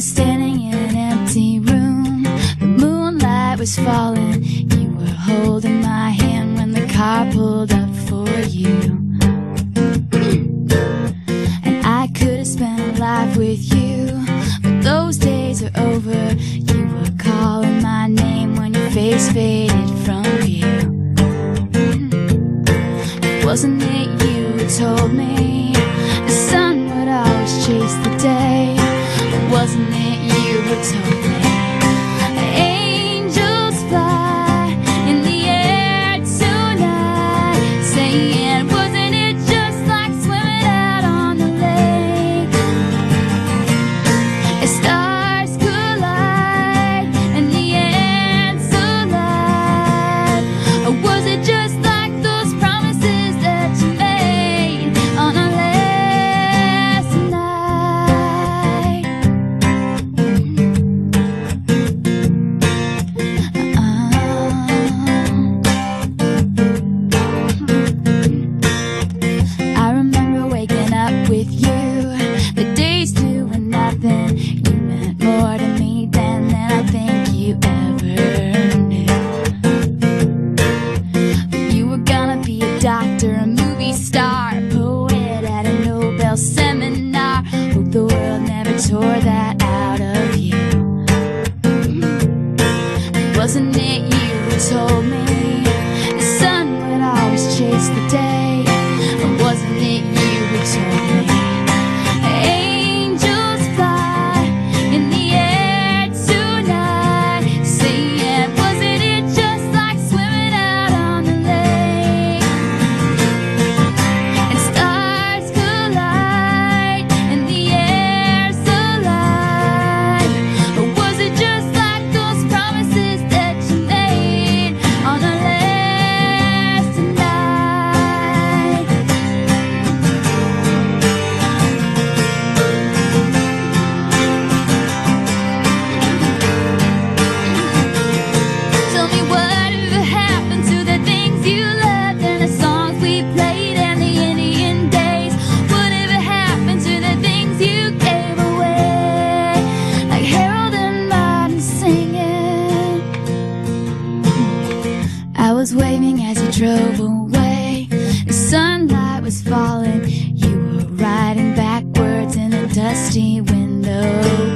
was standing in an empty room. The moonlight was falling. You were holding my hand when the car pulled up for you. And I could have spent a life with you, but those days are over. You were calling my name when your face faded from view. Wasn't it you who told me the sun would always chase the day? Wasn't it you who told me angels fly in the air tonight? Saying, wasn't it just like swimming out on the lake? As stars collide and the ants alive, or was it just like those promises that you made on our last night? I remember waking up with you, the days doing nothing. You meant more to me then than I think you ever knew. You were gonna be a doctor, a movie star, a poet at a Nobel seminar. Hope the world never tore that out of you. Wasn't it you who told me the sun would always chase the day? Or wasn't it you who told me angels fly in the air tonight? Saying, wasn't it just like swimming out on the lake? And stars collide and the air's alive, or was it just like those promises that you made on our last night? Tell me, whatever happened to the things you loved and the songs we played and the Indian days? Whatever happened to the things you gave away, like Harold and Martin singing? I was waving as you drove away. The sunlight was falling. You were riding backwards in a dusty window.